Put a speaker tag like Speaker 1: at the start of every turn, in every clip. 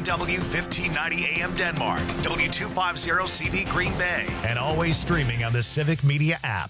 Speaker 1: KCW 1590 AM Denmark, W250CV Green Bay, and always streaming on the Civic Media app.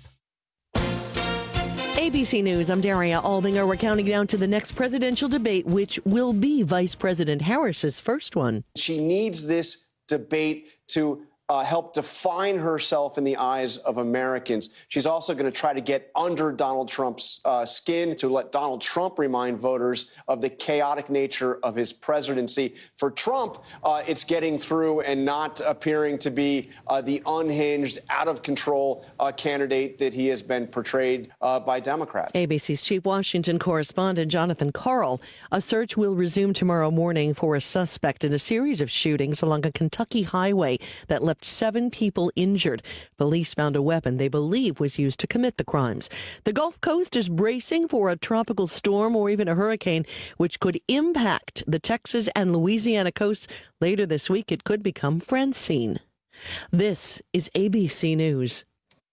Speaker 2: ABC News, I'm Daria Albinger. We're counting down to the next presidential debate, which will be Vice President Harris's first one.
Speaker 3: She needs this debate to help define herself in the eyes of Americans. She's also going to try to get under Donald Trump's skin to let Donald Trump remind voters of the chaotic nature of his presidency. For Trump, it's getting through and not appearing to be the unhinged, out-of-control candidate that he has been portrayed by Democrats.
Speaker 2: ABC's chief Washington correspondent Jonathan Karl. A search will resume tomorrow morning for a suspect in a series of shootings along a Kentucky highway that left 7 people injured. Police found a weapon they believe was used to commit the crimes. The Gulf Coast is bracing for a tropical storm or even a hurricane, which could impact the Texas and Louisiana coasts. Later this week, it could become Francine. This is ABC News.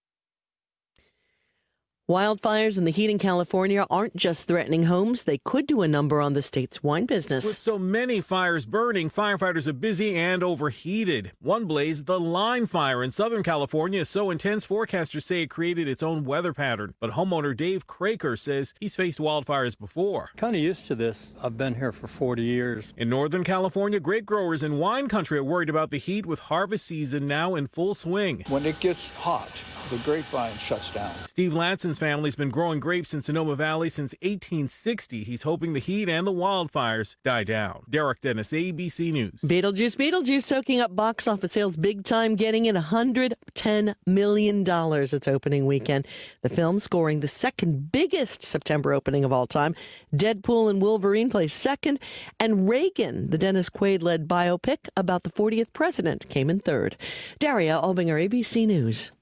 Speaker 2: Wildfires in the heat in California aren't just threatening homes. They could do a number on the state's wine business.
Speaker 4: With so many fires burning, firefighters are busy and overheated. One blaze, the Line Fire in Southern California, is so intense forecasters say it created its own weather pattern. But homeowner Dave Craker says he's faced wildfires before.
Speaker 5: Kind of used to this. I've been here for 40 years.
Speaker 4: In Northern California, grape growers in wine country are worried about the heat with harvest season now in full swing.
Speaker 6: When it gets hot, the grapevine shuts down.
Speaker 4: Steve Lanson's family's been growing grapes in Sonoma Valley since 1860. He's hoping the heat and the wildfires die down. Derek Dennis, ABC News.
Speaker 2: Beetlejuice soaking up box office sales big time, getting in $110 million its opening weekend. The film scoring the second biggest September opening of all time. Deadpool and Wolverine place second, and Reagan, the Dennis Quaid-led biopic about the 40th president, came in third. Daria Albinger, ABC News.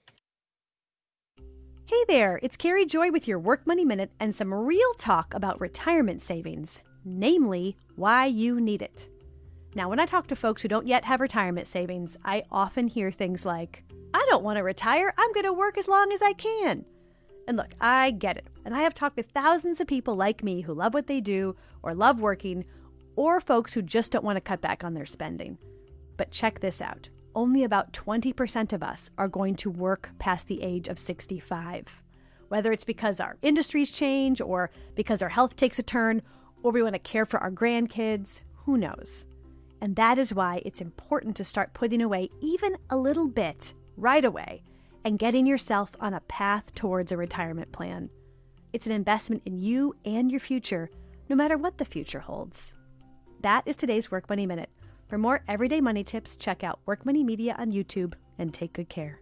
Speaker 7: Hey there, it's Carrie Joy with your Work Money Minute and some real talk about retirement savings, namely why you need it. Now, when I talk to folks who don't yet have retirement savings, I often hear things like, I don't want to retire, I'm going to work as long as I can. And look, I get it, and I have talked with thousands of people like me who love what they do or love working, or folks who just don't want to cut back on their spending. But check this out. Only about 20% of us are going to work past the age of 65. Whether it's because our industries change or because our health takes a turn or we want to care for our grandkids, who knows? And that is why it's important to start putting away even a little bit right away and getting yourself on a path towards a retirement plan. It's an investment in you and your future, no matter what the future holds. That is today's Work Money Minute. For more everyday money tips, check out Work Money Media on YouTube and take good care.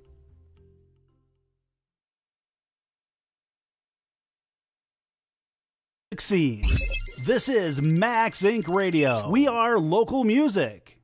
Speaker 8: This is Max Inc. Radio. We are local music.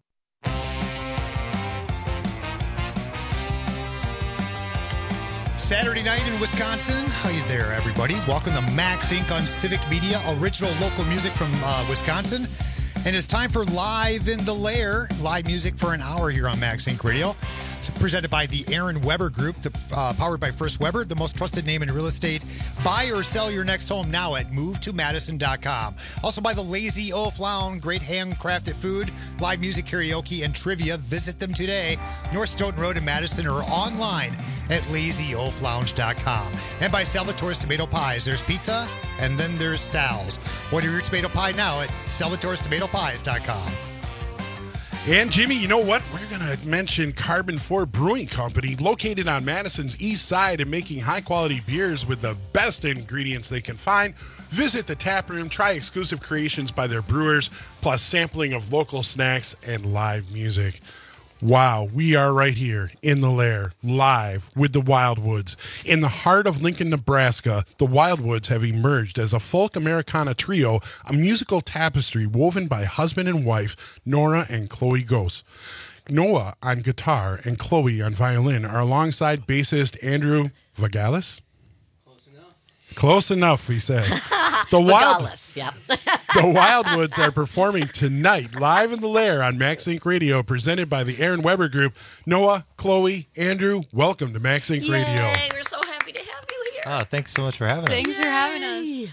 Speaker 9: Saturday night in Wisconsin. How you there, everybody? Welcome to Max Inc. on Civic Media, original local music from Wisconsin. And it's time for Live in the Lair, live music for an hour here on Max Inc. Radio. It's presented by the Aaron Weber Group, powered by First Weber, the most trusted name in real estate. Buy or sell your next home now at movetomadison.com. Also by the Lazy Oaf Lounge, great handcrafted food, live music, karaoke, and trivia. Visit them today, North Stoughton Road in Madison, or online at lazyoaflounge.com. And by Salvatore's Tomato Pies. There's pizza, and then there's Sal's. Order your tomato pie now at salvatorestomatopies.com.
Speaker 10: And Jimmy, you know what? We're going to mention Carbon 4 Brewing Company, located on Madison's east side and making high-quality beers with the best ingredients they can find. Visit the tap room, try exclusive creations by their brewers, plus sampling of local snacks and live music. Wow, we are right here in the Lair, live with the Wildwoods. In the heart of Lincoln, Nebraska, the Wildwoods have emerged as a folk Americana trio, a musical tapestry woven by husband and wife, Nora and Chloe Gose. Noah on guitar and Chloe on violin are alongside bassist Andrew Vagalis. Close enough, he says. The Wildwoods are performing tonight, live in the Lair on Max Inc. Radio, presented by the Aaron Weber Group. Noah, Chloe, Andrew, welcome to Max Inc. Radio.
Speaker 11: We're so happy to have you here.
Speaker 12: Oh, thanks so much for having us.
Speaker 11: Thanks for having us.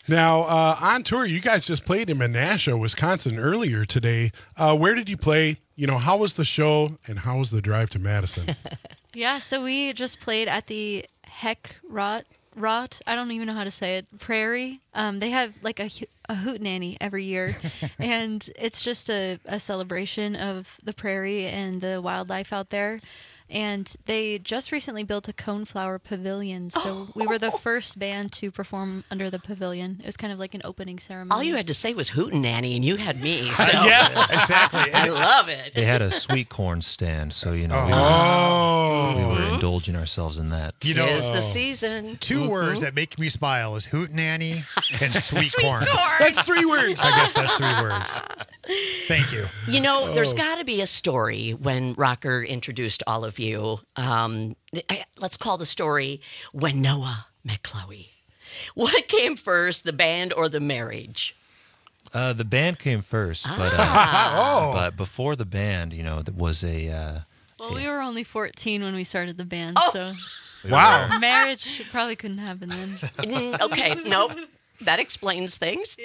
Speaker 10: Now, on tour, you guys just played in Menasha, Wisconsin earlier today. Where did you play? You know, how was the show and how was the drive to Madison?
Speaker 11: Yeah, so we just played at the Heck Rot, I don't even know how to say it, Prairie. They have like a hootenanny every year, and it's just a celebration of the prairie and the wildlife out there. And they just recently built a coneflower pavilion, so we were the first band to perform under the pavilion. It was kind of like an opening ceremony.
Speaker 12: All you had to say was hootenanny, and you had me. So.
Speaker 10: Yeah, exactly.
Speaker 12: I love it.
Speaker 13: They had a sweet corn stand, so, you know, we were indulging ourselves in that.
Speaker 12: You know, it's the season.
Speaker 9: Two words that make me smile is hootenanny and sweet corn.
Speaker 10: That's 3 words.
Speaker 9: I guess that's 3 words. Thank you.
Speaker 12: You know, there's got to be a story when Rocker introduced all of you. Let's call the story When Noah Met Chloe. What came first, the band or the marriage?
Speaker 13: The band came first, but before the band, you know, there was a...
Speaker 11: Well, we were only 14 when we started the band, so...
Speaker 10: Wow.
Speaker 11: Marriage probably couldn't happen then.
Speaker 12: Okay, nope. That explains things.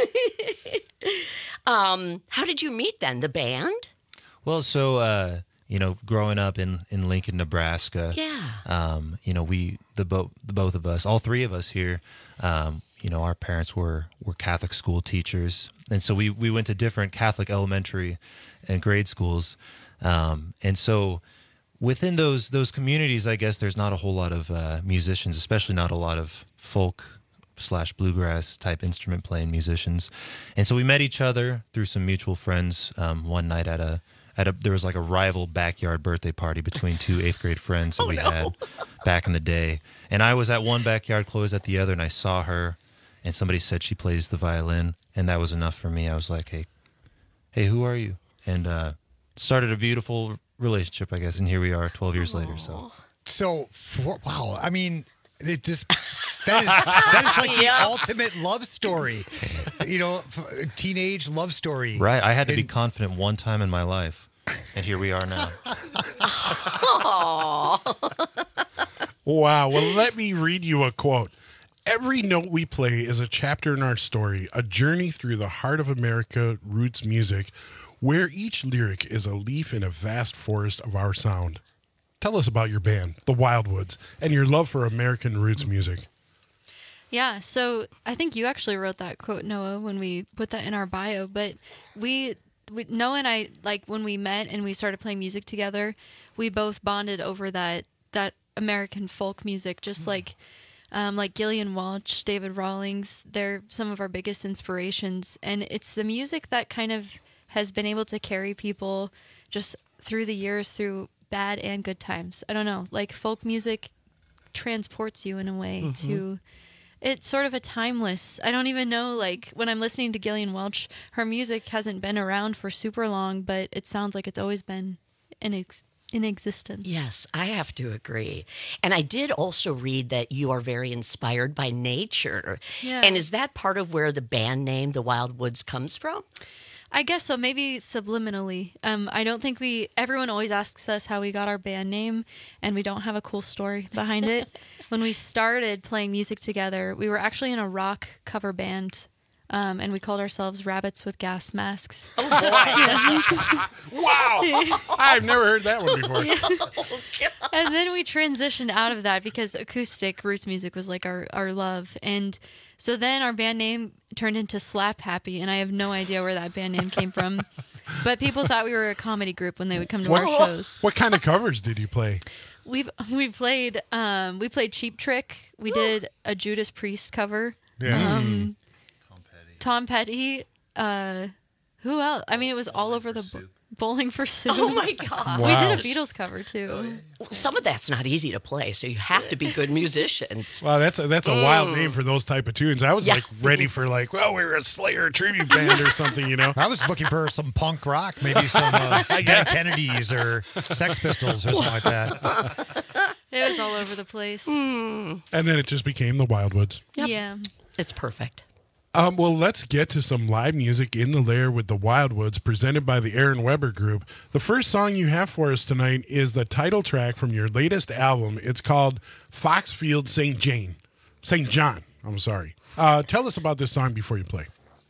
Speaker 12: How did you meet then, the band?
Speaker 13: Well, so, you know, growing up in Lincoln, Nebraska, you know, the both of us, all 3 of us here, you know, our parents were Catholic school teachers. And so we went to different Catholic elementary and grade schools. And so within those communities, I guess there's not a whole lot of musicians, especially not a lot of folk/bluegrass type instrument playing musicians. And so we met each other through some mutual friends one night at a there was like a rival backyard birthday party between 2 8th grade friends that we had back in the day. And I was at one backyard, Chloe was at the other, and I saw her, and somebody said she plays the violin, and that was enough for me. I was like, hey, who are you? And started a beautiful relationship, I guess, and here we are 12 years later.
Speaker 9: So wow, I mean, it just that is like the ultimate love story, you know, teenage love story.
Speaker 13: Right, I had to be confident one time in my life, and here we are now.
Speaker 10: Wow. Well, let me read you a quote. Every note we play is a chapter in our story, a journey through the heart of America roots music, where each lyric is a leaf in a vast forest of our sound. Tell us about your band, the Wildwoods, and your love for American roots music.
Speaker 11: Yeah, so I think you actually wrote that quote, Noah, when we put that in our bio. But Noah and I, like, when we met and we started playing music together, we both bonded over that American folk music, just like Gillian Welch, David Rawlings. They're some of our biggest inspirations. And it's the music that kind of has been able to carry people just through the years, through bad and good times. I don't know, like folk music transports you in a way to... It's sort of a timeless, I don't even know, like, when I'm listening to Gillian Welch, her music hasn't been around for super long, but it sounds like it's always been in existence.
Speaker 12: Yes, I have to agree. And I did also read that you are very inspired by nature.
Speaker 11: Yeah.
Speaker 12: And is that part of where the band name, the Wildwoods, comes from?
Speaker 11: I guess so, maybe subliminally. I don't think everyone always asks us how we got our band name, and we don't have a cool story behind it. When we started playing music together, we were actually in a rock cover band, and we called ourselves Rabbits with Gas Masks.
Speaker 12: Oh, boy.
Speaker 10: Wow! I've never heard that one before.
Speaker 11: Yeah. And then we transitioned out of that because acoustic roots music was like our love. And so then our band name turned into Slap Happy, and I have no idea where that band name came from. But people thought we were a comedy group when they would come to our shows.
Speaker 10: What kind of covers did you play?
Speaker 11: We played Cheap Trick. We did a Judas Priest cover.
Speaker 10: Yeah.
Speaker 11: Tom Petty. Who else? I mean, it was all over the Bowling for Soup.
Speaker 12: Oh my God!
Speaker 11: Wow. We did a Beatles cover too.
Speaker 12: Some of that's not easy to play, so you have to be good musicians.
Speaker 10: Wow, that's a wild name for those type of tunes. I was like ready for we're a Slayer tribute band or something, you know.
Speaker 9: I was looking for some punk rock, maybe some Dead Kennedys or Sex Pistols or something like that.
Speaker 11: It was all over the place.
Speaker 10: And then it just became the Wildwoods.
Speaker 11: Yep. Yeah,
Speaker 12: it's perfect.
Speaker 10: Well, let's get to some live music in the lair with the Wildwoods, presented by the Aaron Weber Group. The first song you have for us tonight is the title track from your latest album. It's called Foxfield St. John. I'm sorry. Tell us about this song before you play.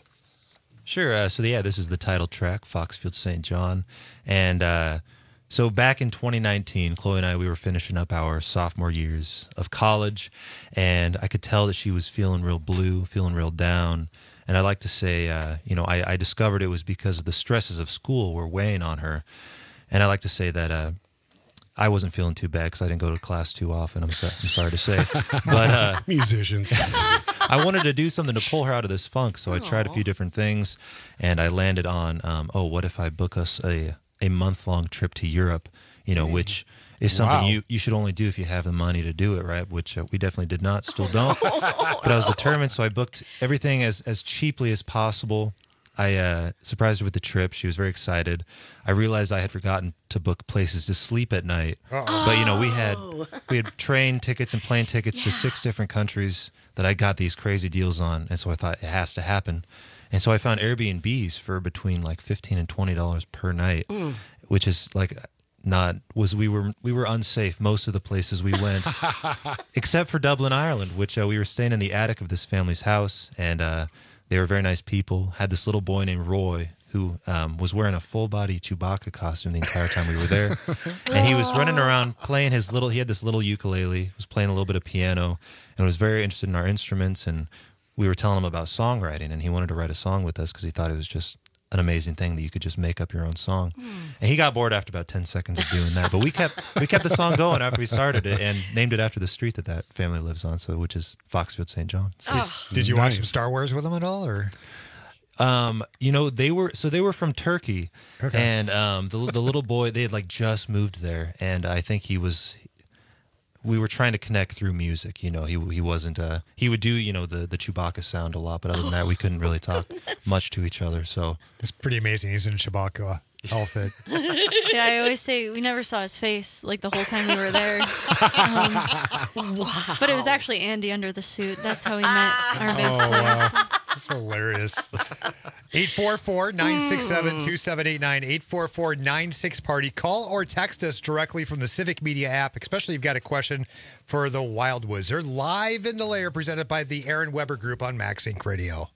Speaker 13: Sure. This is the title track, Foxfield St. John. And so back in 2019, Chloe and I, we were finishing up our sophomore years of college, and I could tell that she was feeling real blue, feeling real down. And I like to say, I discovered it was because of the stresses of school were weighing on her. And I like to say that I wasn't feeling too bad because I didn't go to class too often, I'm sorry to say. But
Speaker 10: musicians.
Speaker 13: I wanted to do something to pull her out of this funk, so I tried a few different things, and I landed on, what if I book us a month-long trip to Europe, which is something you should only do if you have the money to do it, right? Which we definitely did not, still don't. But I was determined, so I booked everything as cheaply as possible. I surprised her with the trip. She was very excited. I realized I had forgotten to book places to sleep at night. But, we had train tickets and plane tickets to 6 different countries that I got these crazy deals on. And so I thought it has to happen. And so I found Airbnbs for between like $15 and $20 per night, which is like we were unsafe most of the places we went, except for Dublin, Ireland, which we were staying in the attic of this family's house, and they were very nice people. Had this little boy named Roy who was wearing a full-body Chewbacca costume the entire time we were there. And he was running around playing he had this little ukulele, was playing a little bit of piano, and was very interested in our instruments. And we were telling him about songwriting, and he wanted to write a song with us because he thought it was just an amazing thing that you could just make up your own song. And he got bored after about 10 seconds of doing that. But we kept the song going after we started it and named it after the street that family lives on, which is Foxfield St. John.
Speaker 9: Did you watch some Star Wars with them at all, or?
Speaker 13: They were from Turkey, and the little boy, they had like just moved there, and I think we were trying to connect through music. He wasn't he would do the Chewbacca sound a lot, but other than that we couldn't really talk much to each other. So
Speaker 9: it's pretty amazing. He's in a Chewbacca outfit.
Speaker 11: Yeah, I always say we never saw his face like the whole time we were there.
Speaker 12: Wow.
Speaker 11: But it was actually Andy under the suit. That's how we met our bass player.
Speaker 9: Wow. That's hilarious. 844-967-2789, 844-96-PARTY. Call or text us directly from the Civic Media app, especially if you've got a question for the Wild Wizard. Live in the Lair, presented by the Aaron Weber Group on Max Inc. Radio.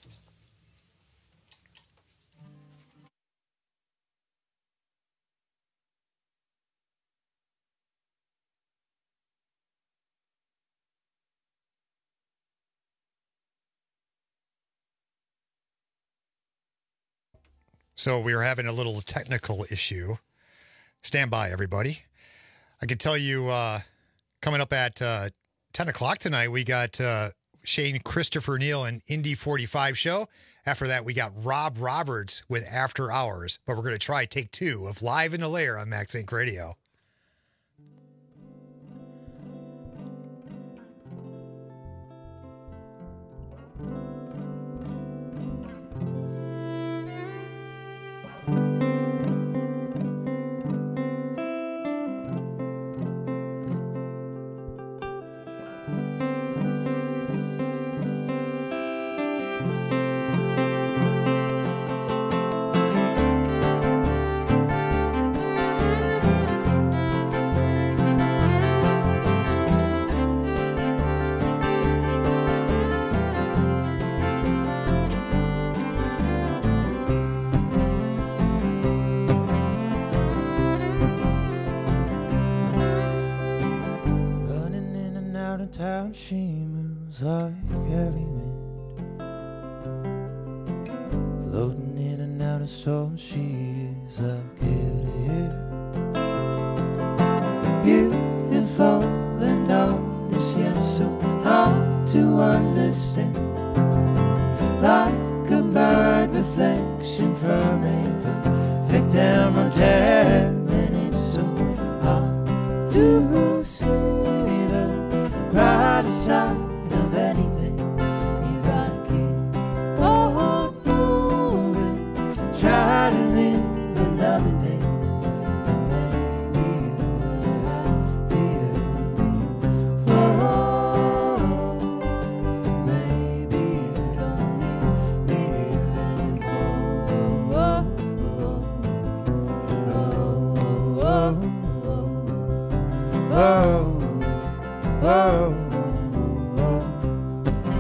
Speaker 9: So we were having a little technical issue. Stand by, everybody. I can tell you coming up at 10 o'clock tonight, we got Shane Christopher Neal and Indy 45 show. After that, we got Rob Roberts with After Hours. But we're going to try take 2 of Live in the Lair on Max Inc. Radio.
Speaker 14: She moves like heavy wind, floating in and out of storms. She is like ear to ear, beautiful and honest, yet so hard to understand. Like a bird reflection from a perfect emerald gem, and it's so hard to see brighter side of anything. You gotta keep on moving, try to live another day, and maybe it will happier before. Maybe you don't need me anymore. Oh.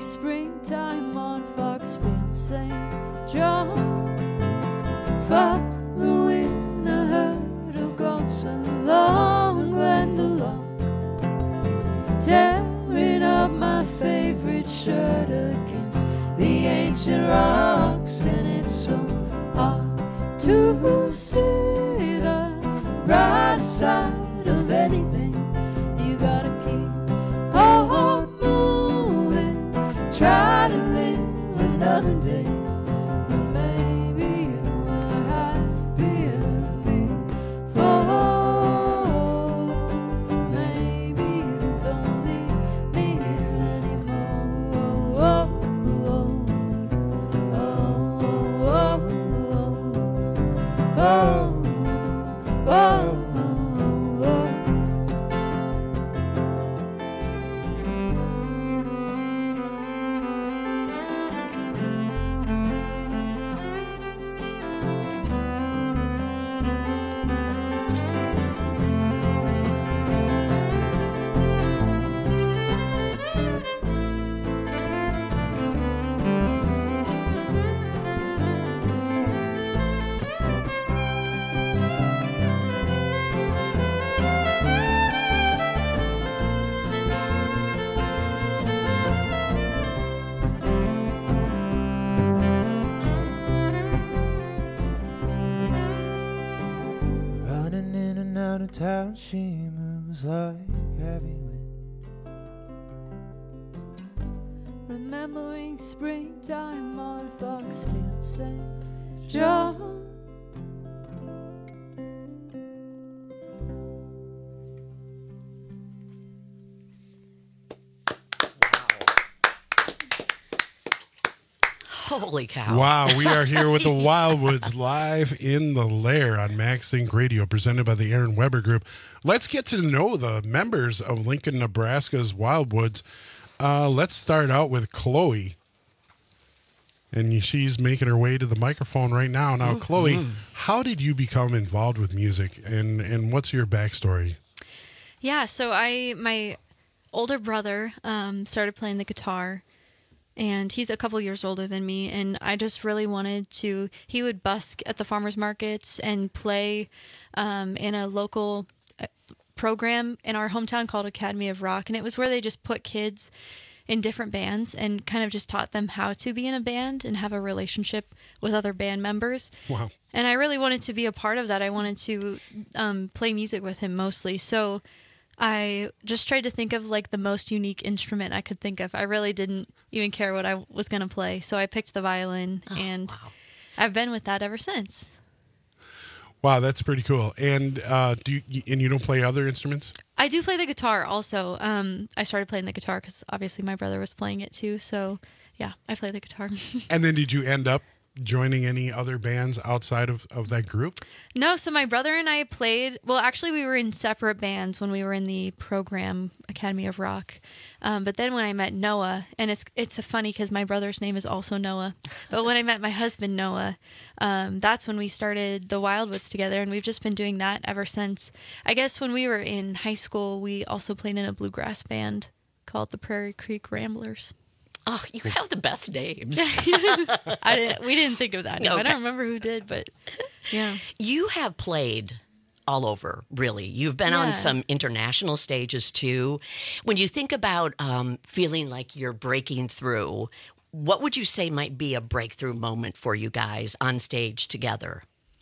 Speaker 15: springtime on Foxfield St. John, following a herd of goats along Glendalough, tearing up my favorite shirt against the ancient rocks, and it's so hard to see the bright side of anything. You gotta keep on moving, try to live another day. But maybe you were happier before. Maybe you don't need me here anymore.
Speaker 14: Running in and out of town, she moves like heavy wind.
Speaker 15: Remembering springtime on Foxfield St. John.
Speaker 12: Holy cow.
Speaker 10: Wow, we are here with the Wildwoods live in the Lair on Max Inc. Radio, presented by the Aaron Weber Group. Let's get to know the members of Lincoln, Nebraska's Wildwoods. Let's start out with Chloe. And she's making her way to the microphone right now. Now, Chloe, how did you become involved with music, and what's your backstory?
Speaker 11: Yeah, so my older brother started playing the guitar, and he's a couple years older than me, and I just really wanted to. He would busk at the farmers markets and play in a local program in our hometown called Academy of Rock, and it was where they just put kids in different bands and kind of just taught them how to be in a band and have a relationship with other band members.
Speaker 10: Wow.
Speaker 11: And I really wanted to be a part of that. I wanted to play music with him mostly. So I just tried to think of like the most unique instrument I could think of. I really didn't even care what I was going to play. So I picked the violin, and I've been with that ever since.
Speaker 10: Wow, that's pretty cool. And you don't play other instruments?
Speaker 11: I do play the guitar also. I started playing the guitar because obviously my brother was playing it too. So yeah, I play the guitar.
Speaker 10: And then did you end up joining any other bands outside of that group?
Speaker 11: No, so my brother and I played, well, actually we were in separate bands when we were in the program Academy of Rock. But then when I met Noah, and it's funny because my brother's name is also Noah, but when I met my husband, Noah, that's when we started the Wildwoods together, and we've just been doing that ever since. I guess when we were in high school, we also played in a bluegrass band called the Prairie Creek Ramblers.
Speaker 12: Oh, you have the best names.
Speaker 11: We didn't think of that name.
Speaker 12: Okay.
Speaker 11: I don't remember who did, but yeah.
Speaker 12: You have played all over, really. You've been on some international stages, too. When you think about feeling like you're breaking through, what would you say might be a breakthrough moment for you guys on stage together?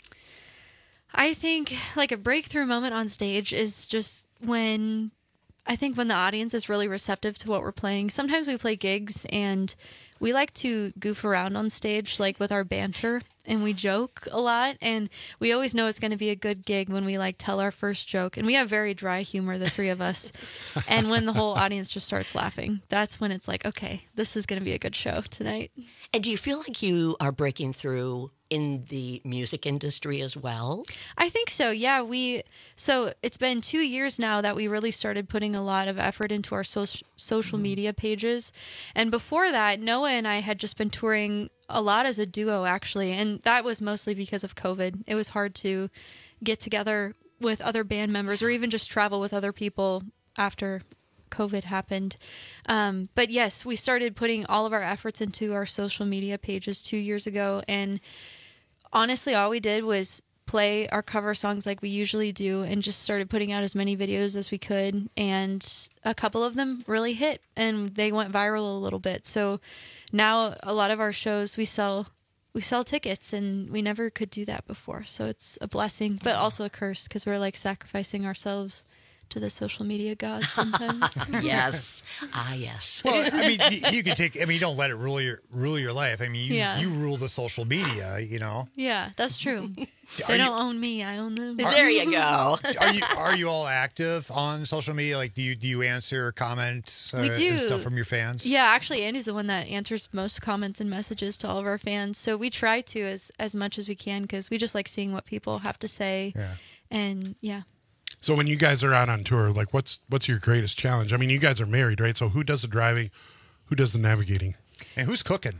Speaker 11: I think like a breakthrough moment on stage is just when the audience is really receptive to what we're playing. Sometimes we play gigs and we like to goof around on stage, like with our banter, and we joke a lot, and we always know it's going to be a good gig when we like tell our first joke, and we have very dry humor, the three of us. And when the whole audience just starts laughing, that's when it's like, okay, this is going to be a good show tonight.
Speaker 12: And do you feel like you are breaking through in the music industry as well?
Speaker 11: I think so, yeah. So it's been 2 years now that we really started putting a lot of effort into our social media pages. And before that, Noah and I had just been touring a lot as a duo, actually. And that was mostly because of COVID. It was hard to get together with other band members or even just travel with other people after COVID happened. But yes, we started putting all of our efforts into our social media pages 2 years ago. And honestly, all we did was play our cover songs like we usually do and just started putting out as many videos as we could. And a couple of them really hit and they went viral a little bit. So now a lot of our shows, we sell tickets, and we never could do that before. So it's a blessing, but also a curse because we're like sacrificing ourselves to the social media gods sometimes.
Speaker 12: Yes. Yes.
Speaker 9: Well, I mean, you can take. I mean, you don't let it rule your life. I mean, you rule the social media. You know.
Speaker 11: Yeah, that's true. They don't own me; I own them.
Speaker 12: There you go.
Speaker 9: Are you all active on social media? Like, do you answer comments
Speaker 11: We do.
Speaker 9: and stuff from your fans?
Speaker 11: Yeah, actually, Andy's the one that answers most comments and messages to all of our fans. So we try to as much as we can because we just like seeing what people have to say.
Speaker 9: Yeah.
Speaker 11: And yeah.
Speaker 10: So when you guys are out on tour, like what's your greatest challenge? I mean, you guys are married, right? So who does the driving? Who does the navigating?
Speaker 9: And who's cooking?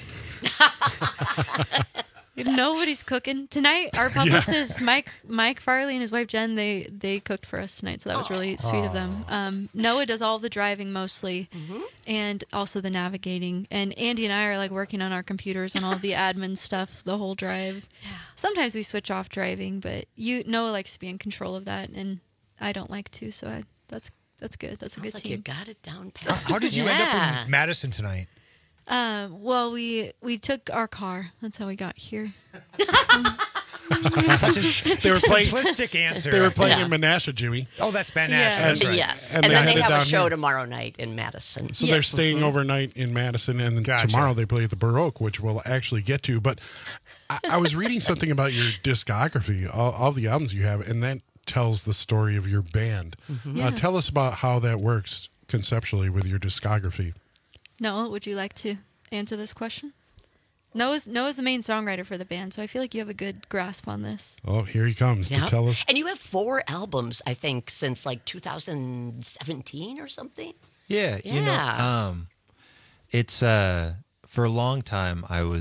Speaker 11: Nobody's cooking tonight. Our publicist Mike Farley and his wife Jen, they cooked for us tonight, so that was really sweet of them. Noah does all the driving mostly, and also the navigating. And Andy and I are like working on our computers on all the admin stuff the whole drive. Sometimes we switch off driving, but Noah likes to be in control of that, and I don't like to. So that's good. That's a good
Speaker 12: Sounds like
Speaker 11: team.
Speaker 12: you got it down pat.
Speaker 9: How did you end up in Madison tonight?
Speaker 11: Well, we took our car. That's how we got here.
Speaker 9: Such a
Speaker 10: They were playing
Speaker 9: simplistic answer.
Speaker 10: They were playing in Menasha, Jimmy.
Speaker 9: Oh, that's Menasha.
Speaker 11: Yeah.
Speaker 9: That's right.
Speaker 12: Yes.
Speaker 10: And
Speaker 12: And,
Speaker 10: they
Speaker 12: then
Speaker 10: had
Speaker 12: they
Speaker 10: it
Speaker 12: have a
Speaker 10: down
Speaker 12: show
Speaker 10: here.
Speaker 12: tomorrow night in Madison.
Speaker 10: So they're staying overnight in Madison, and then
Speaker 9: Gotcha.
Speaker 10: tomorrow they play at the Baroque, which we'll actually get to. But I was reading something about your discography, all the albums you have, and that tells the story of your band.
Speaker 11: Yeah.
Speaker 10: Tell us about how that works conceptually with your discography.
Speaker 11: Noah, would you like to answer this question? Noah's the main songwriter for the band, so I feel like you have a good grasp on this.
Speaker 10: Oh, here he comes to
Speaker 12: Yeah.
Speaker 10: tell us.
Speaker 12: And you have 4 albums, I think, since like 2017 or something.
Speaker 13: Yeah, you know, it's for a long time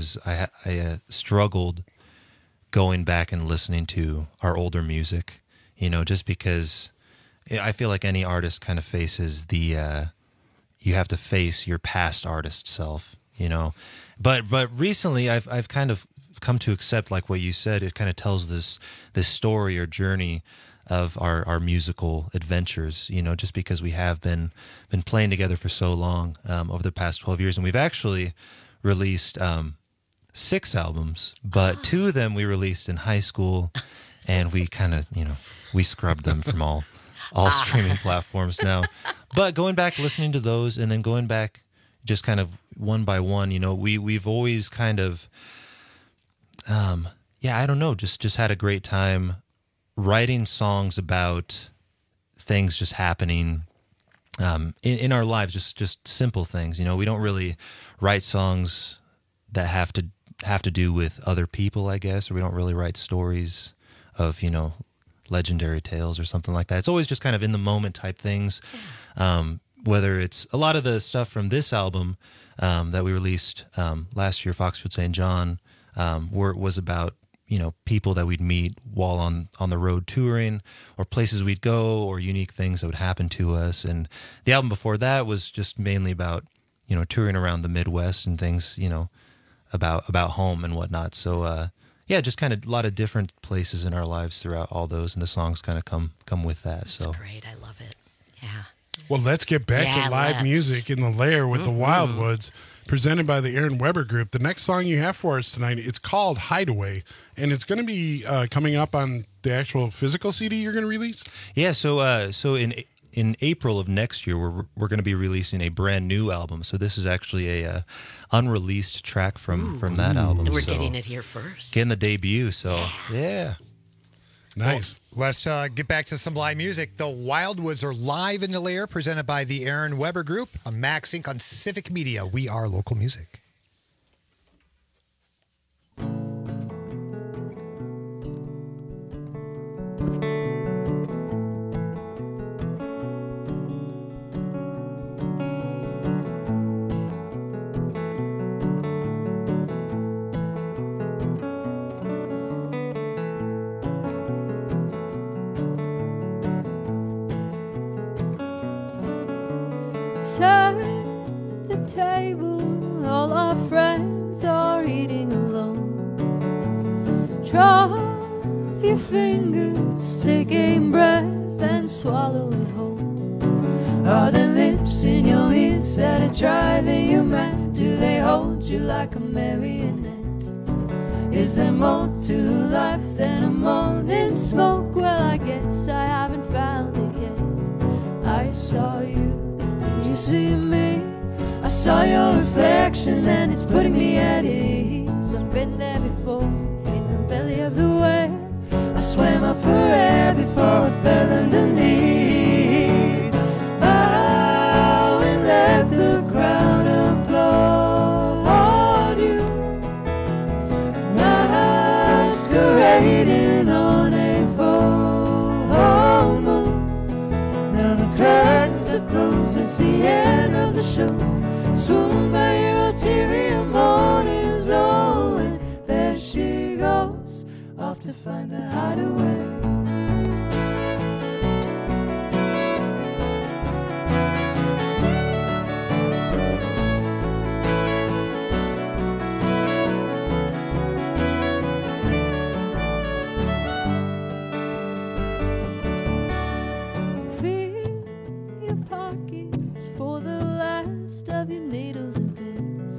Speaker 13: I struggled going back and listening to our older music, you know, just because I feel like any artist kind of faces the you have to face your past artist self, you know. But recently I've kind of come to accept, like what you said, it kind of tells this story or journey of our musical adventures, you know, just because we have been playing together for so long over the past 12 years. And we've actually released 6 albums, but 2 of them we released in high school, and we kind of, you know, we scrubbed them from all streaming platforms now. But going back, listening to those, and then going back just kind of one by one, you know, we've always kind of, I don't know, just had a great time writing songs about things just happening in our lives, just simple things. You know, we don't really write songs that have to do with other people, I guess, or we don't really write stories of, you know, legendary tales or something like that. It's always just kind of in the moment type things. Whether it's a lot of the stuff from this album that we released last year, Foxfield St. John, was about, you know, people that we'd meet while on the road touring, or places we'd go, or unique things that would happen to us. And the album before that was just mainly about, you know, touring around the Midwest and things, you know, about home and whatnot. So just kind of a lot of different places in our lives throughout all those, and the songs kind of come with that.
Speaker 12: That's
Speaker 13: so
Speaker 12: great. I love it. Yeah.
Speaker 10: Well, let's get back to live music in the Lair with the Wildwoods, presented by the Aaron Weber Group. The next song you have for us tonight, it's called Hideaway, and it's going to be coming up on the actual physical CD you're going to release?
Speaker 13: Yeah, so in April of next year, we're going to be releasing a brand new album. So this is actually a unreleased track from that album.
Speaker 12: And we're
Speaker 13: so
Speaker 12: getting it here first.
Speaker 13: Getting the debut, so yeah.
Speaker 10: Nice.
Speaker 9: Well, let's get back to some live music. The Wildwoods are live in the Lair, presented by the Aaron Weber Group on Max Inc. on Civic Media. We are local music.
Speaker 15: table, all our friends are eating alone. Drop your fingers, take a breath and swallow it whole. Are there lips in your ears that are driving you mad? Do they hold you like a marionette? Is there more to life than a morning smoke? Well, I guess I haven't found it yet. I saw you, did you see me? I saw your reflection and it's putting me at ease. I've been there before, in the belly of the whale. I swam up for air before I fell underneath. Bow and let the crowd applaud you. Masquerading on a full moon. Now the curtains are closed, it's the end of the show. Swoon by your ulterior motives, oh, and there she goes, off to find the hideaway. Fill your pockets for the last of your needles and pins.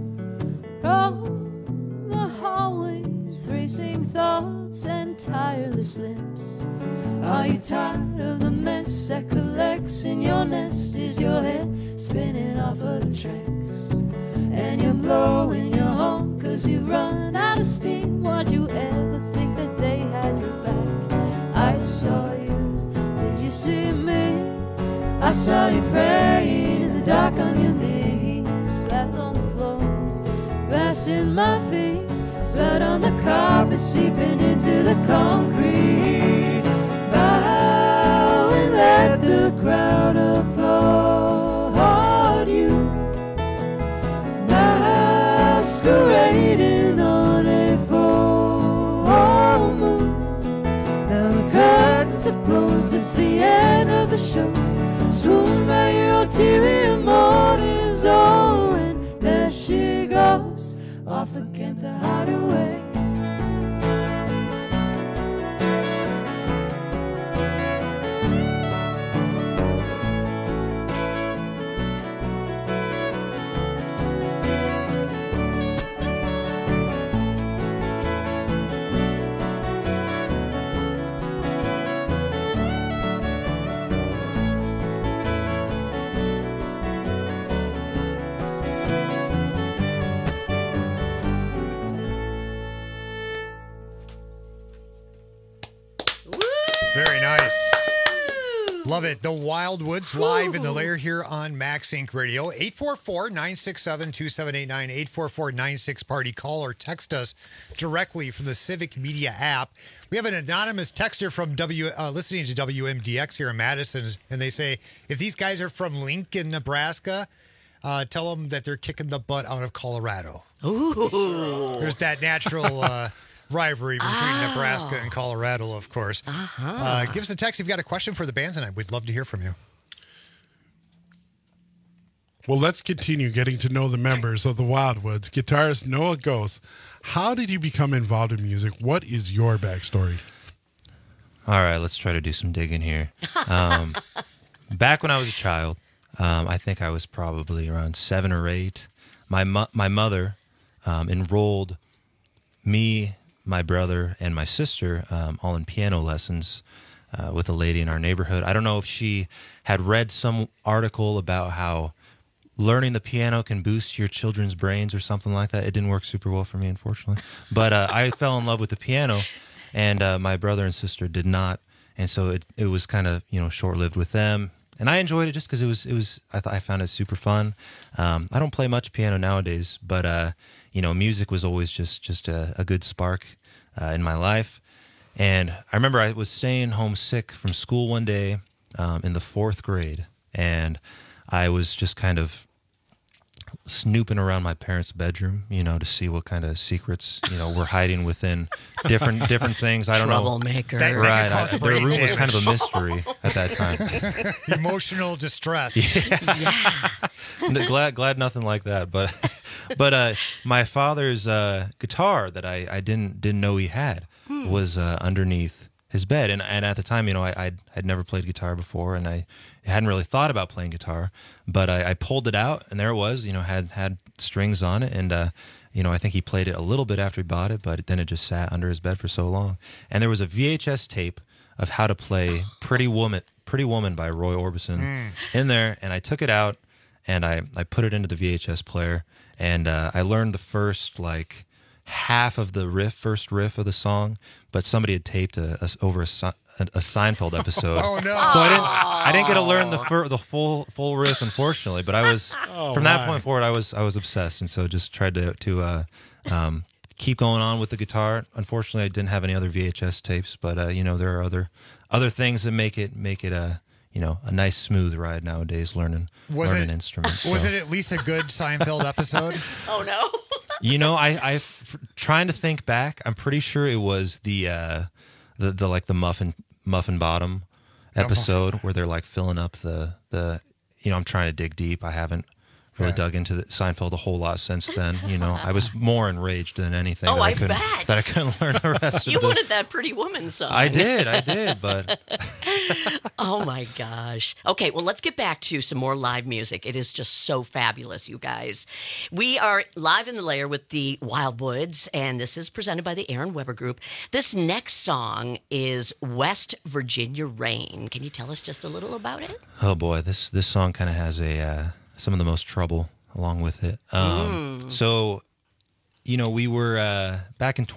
Speaker 15: Roam the hallways, racing thoughts and tireless lips. Are you tired of the mess that collects in your nest? Is your head spinning off of the tracks? And you're blowing your horn 'cause you've run out of steam. Why'd you ever think that they had your back? I saw you, did you see me? I saw you praying in the dark on your knees. Glass on the floor, glass in my feet, blood on the carpet seeping into the concrete. Bow and let the crowd applaud you. Masquerading on a full moon. Now the curtains have closed, it's the end of the show. Swoon by your ulterior motives, oh, and there she goes, off again to hide away.
Speaker 9: Very nice. Love it. The Wildwoods live in the lair here on Max Inc. Radio. 844-967-2789, 844-96-PARTY. Call or text us directly from the Civic Media app. We have an anonymous texter from listening to WMDX here in Madison, and they say, if these guys are from Lincoln, Nebraska, tell them that they're kicking the butt out of Colorado.
Speaker 12: Ooh.
Speaker 9: There's that natural rivalry between Nebraska and Colorado, of course. Give us a text if you've got a question for the band tonight. We'd love to hear from you.
Speaker 10: Well, let's continue getting to know the members of the Wildwoods. Guitarist Noah Ghost, how did you become involved in music? What is your backstory?
Speaker 13: All right, let's try to do some digging here. Back when I was a child, I think I was probably around 7 or 8. My mother enrolled me, my brother, and my sister all in piano lessons with a lady in our neighborhood. I don't know if she had read some article about how learning the piano can boost your children's brains or something like that. It didn't work super well for me, unfortunately. But I fell in love with the piano, and my brother and sister did not. And so it was kind of, short-lived with them. And I enjoyed it just because it was I found it super fun. I don't play much piano nowadays, but music was always just a good spark in my life. And I remember I was staying home sick from school one day in the 4th grade, and I was just kind of snooping around my parents' bedroom, to see what kind of secrets, were hiding within different things. I don't
Speaker 12: Troublemaker.
Speaker 13: know. Right. Their room was kind of a mystery at that time.
Speaker 9: Emotional distress.
Speaker 13: Yeah. glad nothing like that. But my father's guitar that I didn't know he had was underneath his bed, and at the time, I'd never played guitar before, and I hadn't really thought about playing guitar, but I pulled it out, and there it was. Had strings on it, and I think he played it a little bit after he bought it, but then it just sat under his bed for so long. And there was a VHS tape of how to play Pretty Woman by Roy Orbison in there, and I took it out and I put it into the VHS player, and I learned the first half of the first riff of the song, but somebody had taped over a Seinfeld episode.
Speaker 9: Oh no!
Speaker 13: So I didn't get to learn the full riff, unfortunately. But I was from that point forward, I was obsessed, and so just tried to keep going on with the guitar. Unfortunately, I didn't have any other VHS tapes, but there are other things that make it a nice smooth ride nowadays. Learning instruments.
Speaker 9: Was it at least a good Seinfeld episode?
Speaker 12: Oh no!
Speaker 13: I trying to think back. I'm pretty sure it was the muffin bottom episode where they're filling up the. I'm trying to dig deep. I haven't really dug into Seinfeld a whole lot since then. I was more enraged than anything.
Speaker 12: Oh, I bet
Speaker 13: that I couldn't learn the rest of
Speaker 12: You wanted that Pretty Woman song.
Speaker 13: I did, but.
Speaker 12: Oh my gosh. Okay, well, let's get back to some more live music. It is just so fabulous, you guys. We are live in the lair with the Wildwoods, and this is presented by the Aaron Weber Group. This next song is West Virginia Rain. Can you tell us just a little about it?
Speaker 13: Oh boy, this song kind of has some of the most trouble along with it. So, we were back in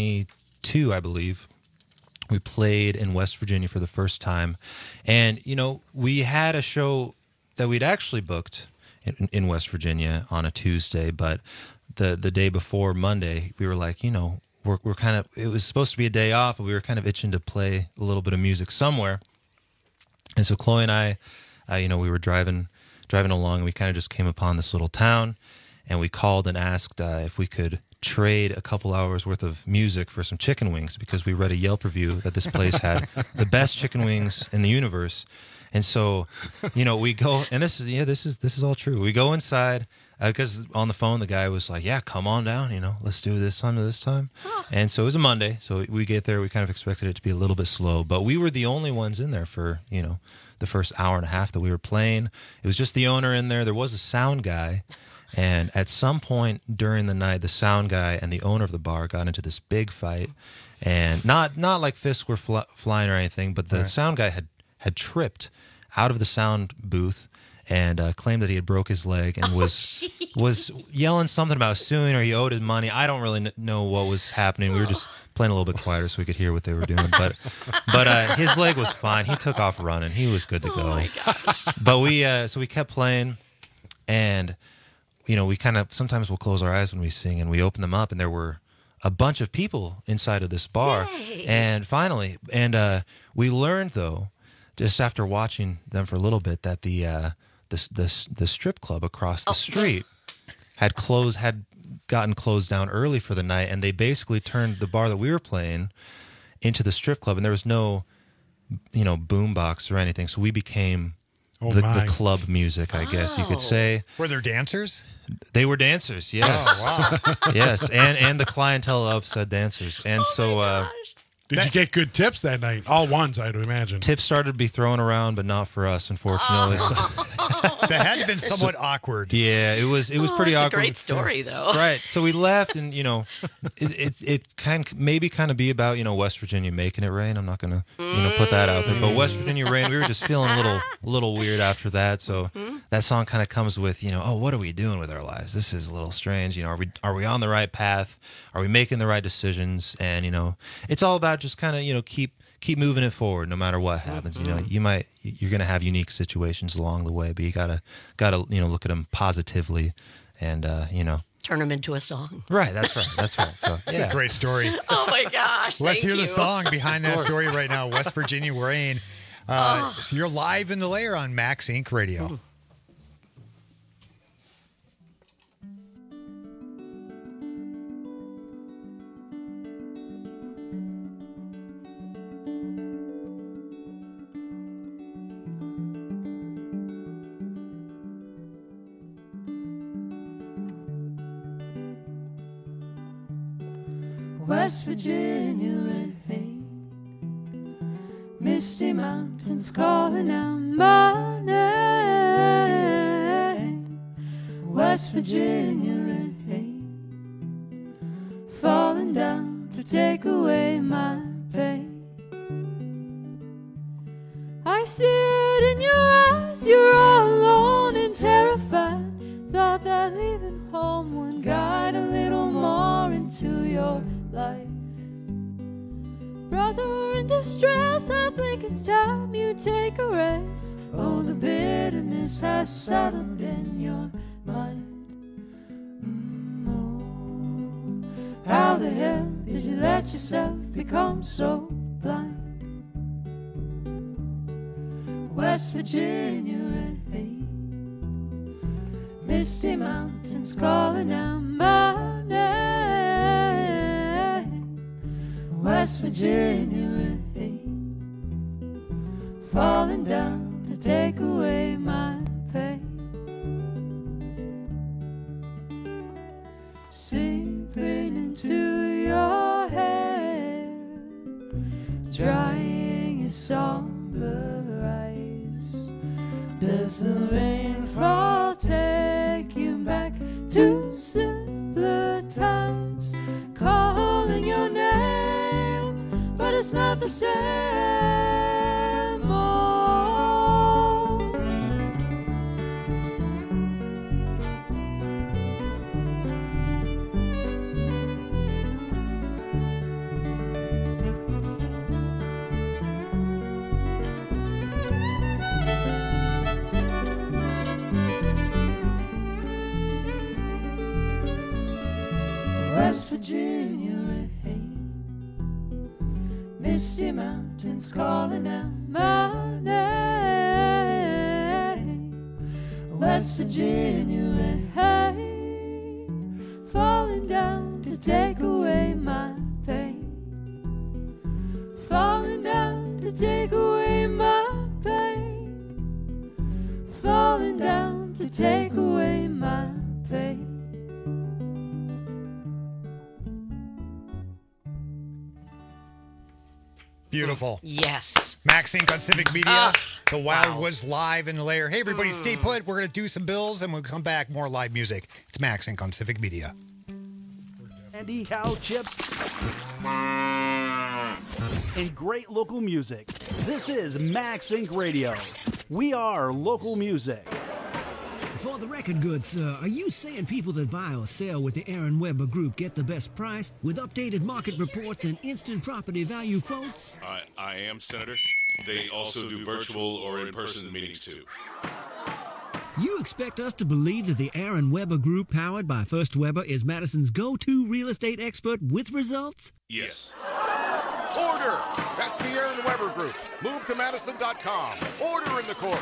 Speaker 13: 2022, I believe. We played in West Virginia for the first time. And, we had a show that we'd actually booked in West Virginia on a Tuesday, but the day before Monday, we were like, we're kind of, it was supposed to be a day off, but we were kind of itching to play a little bit of music somewhere. And so Chloe and I, we were driving along, and we kind of just came upon this little town, and we called and asked if we could trade a couple hours worth of music for some chicken wings, because we read a Yelp review that this place had the best chicken wings in the universe. And so, we go, and this is all true. We go inside, because on the phone the guy was like, "Yeah, come on down. Let's do this time to this time." And so it was a Monday, so we get there. We kind of expected it to be a little bit slow, but we were the only ones in there for the first hour and a half that we were playing. It was just the owner in there. There was a sound guy. And at some point during the night, the sound guy and the owner of the bar got into this big fight, and not like fists were flying or anything, but the sound guy had tripped out of the sound booth and claimed that he had broke his leg and was yelling something about suing, or he owed his money. I don't really know what was happening. We were just playing a little bit quieter so we could hear what they were doing. But his leg was fine. He took off running. He was good to go.
Speaker 12: Oh my gosh.
Speaker 13: But we kept playing, and we kind of sometimes we'll close our eyes when we sing, and we open them up, and there were a bunch of people inside of this bar.
Speaker 12: Yay.
Speaker 13: And finally, we learned, though, just after watching them for a little bit, that the strip club across the street had gotten closed down early for the night, and they basically turned the bar that we were playing into the strip club, and there was no boom box or anything, so we became the club music, I guess you could say.
Speaker 9: Were there dancers?
Speaker 13: They were dancers, yes.
Speaker 9: Oh, wow.
Speaker 13: Yes, and the clientele of said dancers. And
Speaker 10: Did you get good tips that night? All ones, I'd imagine.
Speaker 13: Tips started to be thrown around, but not for us, unfortunately.
Speaker 9: That had to have been somewhat awkward.
Speaker 13: Yeah, it was pretty awkward.
Speaker 12: It's a great story, though.
Speaker 13: Right. So we left, and it kind of be about West Virginia making it rain. I'm not gonna put that out there, but West Virginia rain. We were just feeling a little weird after that. So that song kind of comes with what are we doing with our lives? This is a little strange. Are we on the right path? Are we making the right decisions? And it's all about just kind of keep moving it forward no matter what happens. You're going to have unique situations along the way, but you gotta look at them positively and
Speaker 12: turn them into a song.
Speaker 13: Right, that's right. So
Speaker 9: It's a great story.
Speaker 12: Oh my gosh.
Speaker 9: Let's hear
Speaker 12: you.
Speaker 9: the song behind that story right now. West Virginia Rain. So you're live in the lair on Max Inc. Radio.
Speaker 15: West Virginia rain, misty mountains calling out my name. West Virginia rain, falling down to take away my pain. I see it in your eyes, you're all alone and terrified. Thought that leaving home would guide a little more into your life. Brother in distress, I think it's time you take a rest. Oh, the bitterness has settled in your mind. How the hell did you let yourself become so blind? West Virginia rain, misty mountains calling out my name. West Virginia rain, falling down to take away my pain. Seeping into your hair, drying your somber eyes. Does the rainfall take you back to simpler times? Calling your name, but it's not the same. Oh. West Virginia rain, misty mountains calling out my name. West Virginia rain, falling down to take away my pain. Falling down to take away my pain. Falling down to take away my pain.
Speaker 9: Beautiful.
Speaker 12: Yes.
Speaker 9: Max Inc. on Civic Media. The Wild Woods live in the lair. Hey, everybody, stay put. We're going to do some bills, and we'll come back. More live music. It's Max Inc. on Civic Media.
Speaker 8: Candy, cow chips, and great local music. This is Max Inc. Radio. We are local music.
Speaker 16: For the record good, sir, are you saying people that buy or sell with the Aaron Weber Group get the best price with updated market reports and instant property value quotes?
Speaker 17: I am, Senator. They also do virtual or in-person meetings, too.
Speaker 16: You expect us to believe that the Aaron Weber Group, powered by First Weber, is Madison's go-to real estate expert with results?
Speaker 17: Yes.
Speaker 18: Order! That's the Aaron Weber Group. Move to Madison.com. Order in the court.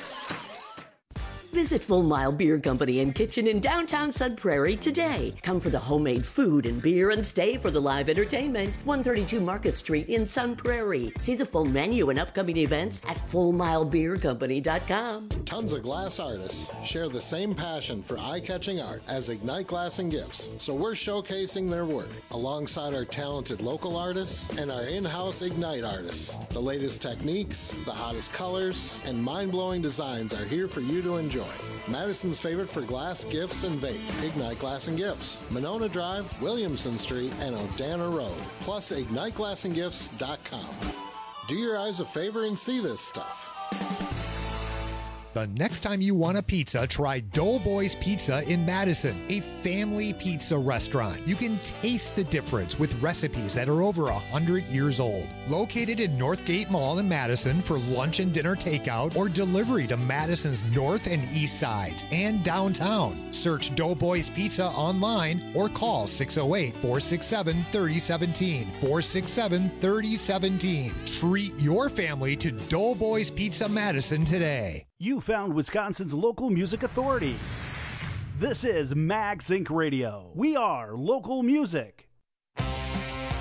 Speaker 19: Visit Full Mile Beer Company and Kitchen in downtown Sun Prairie today. Come for the homemade food and beer and stay for the live entertainment. 132 Market Street in Sun Prairie. See the full menu and upcoming events at FullMileBeerCompany.com.
Speaker 20: Tons of glass artists share the same passion for eye-catching art as Ignite Glass and Gifts, so we're showcasing their work alongside our talented local artists and our in-house Ignite artists. The latest techniques, the hottest colors, and mind-blowing designs are here for you to enjoy. Madison's favorite for glass, gifts, and vape. Ignite Glass and Gifts. Monona Drive, Williamson Street, and Odana Road. Plus, IgniteGlassandGifts.com. Do your eyes a favor and see this stuff.
Speaker 9: The next time you want a pizza, try Doughboys Pizza in Madison, a family pizza restaurant. You can taste the difference with recipes that are over 100 years old. Located in Northgate Mall in Madison for lunch and dinner takeout or delivery to Madison's north and east sides and downtown. Search Doughboys Pizza online or call 608-467-3017. 467-3017. Treat your family to Doughboys Pizza Madison today.
Speaker 8: You found Wisconsin's local music authority. This is Max Inc. Radio. We are local music.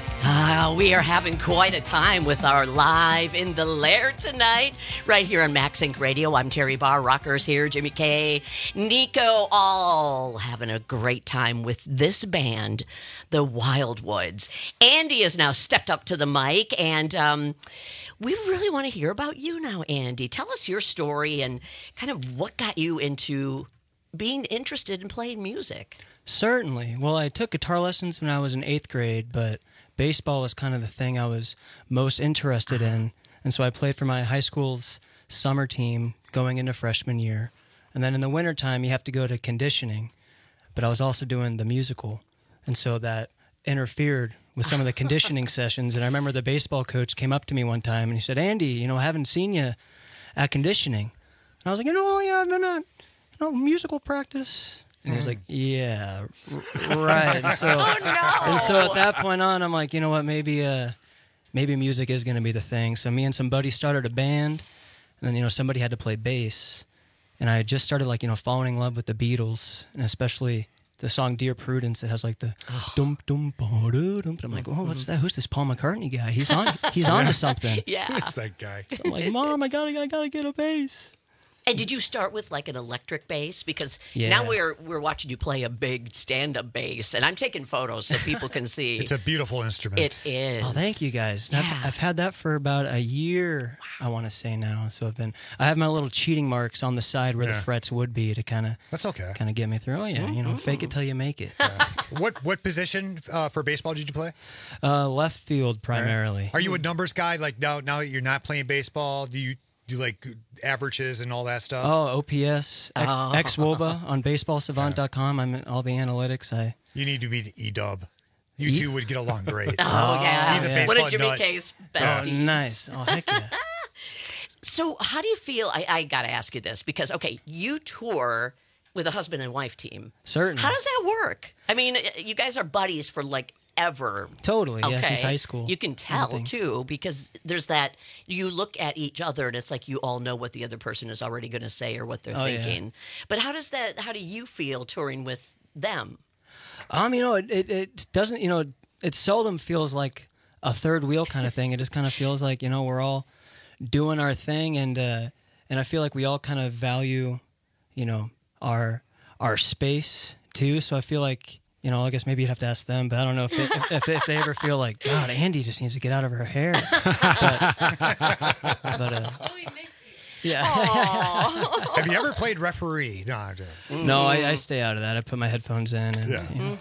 Speaker 12: We are having quite a time with our Live in the Lair tonight, right here on Max Inc. Radio. I'm Terry Barr, Rockers here, Jimmy K, Nico, all having a great time with this band, the Wildwoods. Andy has now stepped up to the mic, and we really want to hear about you now, Andy. Tell us your story and kind of what got you into being interested in playing music.
Speaker 21: Certainly. Well, I took guitar lessons when I was in 8th grade, but baseball was kind of the thing I was most interested in. And so I played for my high school's summer team going into freshman year. And then in the wintertime, you have to go to conditioning. But I was also doing the musical. And so that interfered with some of the conditioning sessions. And I remember the baseball coach came up to me one time and he said, "Andy, I haven't seen you at conditioning." And I was like, yeah, I've been at musical practice. And he was like, "Yeah, right." And so, and so at that point on, I'm like, you know what, maybe music is going to be the thing. So me and some buddies started a band, and then, somebody had to play bass. And I had just started, falling in love with the Beatles, and especially the song Dear Prudence that has, the dum dum ba dum dum. I'm like, oh, what's that? Who's this Paul McCartney guy? He's on to something.
Speaker 12: Yeah.
Speaker 10: Who's that guy?
Speaker 21: So I'm like, Mom, I gotta get a bass.
Speaker 12: And did you start with an electric bass? Because
Speaker 21: Yeah.
Speaker 12: now we're watching you play a big stand-up bass, and I'm taking photos so people can see.
Speaker 9: It's a beautiful instrument.
Speaker 12: It is.
Speaker 21: Oh, thank you guys.
Speaker 12: Yeah.
Speaker 21: I've had that for about a year, I want to say now. So I have my little cheating marks on the side where the frets would be to kind of
Speaker 9: That's okay.
Speaker 21: kind of get me through. Oh yeah, fake it till you make it.
Speaker 9: What position for baseball did you play?
Speaker 21: Left field primarily.
Speaker 9: Are you a numbers guy? Like now that you're not playing baseball, do you do averages and all that stuff?
Speaker 21: Oh, OPS, XWOBA on baseballsavant.com. I'm in all the analytics.
Speaker 9: You need to be E-Dub. You two would get along great.
Speaker 12: Oh, yeah.
Speaker 9: He's a baseball
Speaker 12: One of Jimmy
Speaker 9: nut.
Speaker 12: K's besties.
Speaker 21: Oh, nice. Oh, heck yeah.
Speaker 12: So how do you feel? I got to ask you this because, okay, you tour with a husband and wife team.
Speaker 21: Certainly.
Speaker 12: How does that work? I mean, you guys are buddies for ever.
Speaker 21: Totally,
Speaker 12: okay.
Speaker 21: yeah, since high school.
Speaker 12: You can tell,
Speaker 21: Everything.
Speaker 12: too, because there's that, you look at each other and it's like you all know what the other person is already going to say or what they're thinking. But how do you feel touring with them?
Speaker 21: It doesn't, it seldom feels like a third wheel kind of thing. It just kind of feels like, we're all doing our thing, and I feel like we all kind of value, our space too. So I feel like, I guess maybe you'd have to ask them, but I don't know if they ever feel like, God, Andy just needs to get out of her hair.
Speaker 11: We miss
Speaker 21: Yeah.
Speaker 9: Have you ever played referee?
Speaker 21: No, I stay out of that. I put my headphones in. And,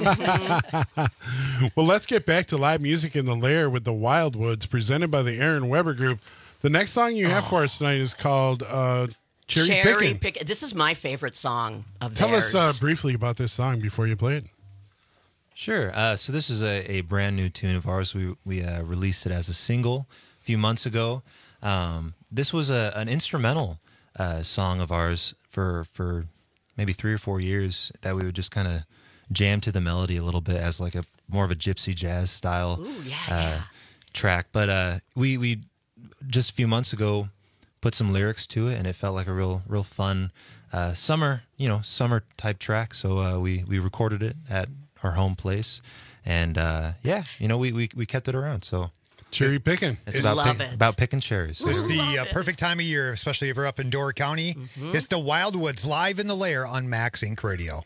Speaker 10: Well, let's get back to live music in the Lair with the Wildwoods, presented by the Aaron Weber Group. The next song you have for us tonight is called Cherry Pickin'.
Speaker 12: This is my favorite song of
Speaker 10: Tell
Speaker 12: theirs.
Speaker 10: us briefly about this song before you play it.
Speaker 13: Sure. So this is a brand new tune of ours. We released it as a single a few months ago. This was an instrumental song of ours for maybe 3 or 4 years that we would just kind of jam to the melody a little bit as more of a gypsy jazz style track. But we just a few months ago put some lyrics to it, and it felt like a real fun summer type track. So we recorded it at our home place, and we kept it around. So
Speaker 10: cherry picking.
Speaker 13: It's about picking cherries.
Speaker 9: This is the perfect time of year, especially if you're up in Door County.
Speaker 12: Mm-hmm.
Speaker 9: It's the Wildwoods live in the Lair on Max Inc. Radio.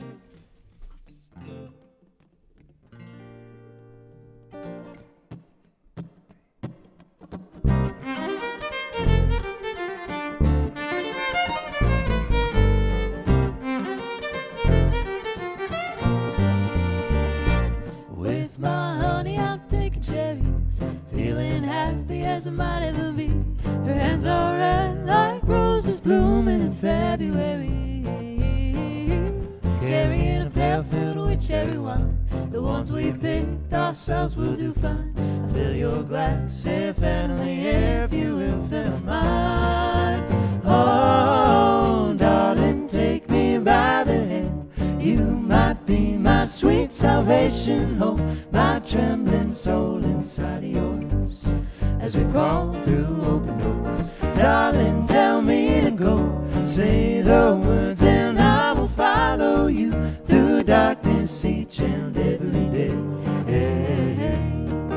Speaker 15: With my honey, I'm picking cherries, feeling happy as I might ever be. Her hands are red like roses blooming in February. Carrying a pail filled with cherry wine, the ones we picked ourselves will do fine. I fill your glass if and only if you will fill mine. Oh, darling, take me by the hand. You might be my sweet salvation, hold my trembling soul inside of yours as we crawl through open doors. Darling, tell me to go, say the words and I will follow you through darkness each and every day. Hey, hey, hey.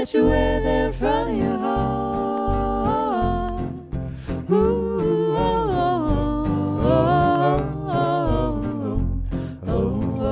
Speaker 15: that you wear there in front of your heart. Ooh, oh, oh, oh, oh,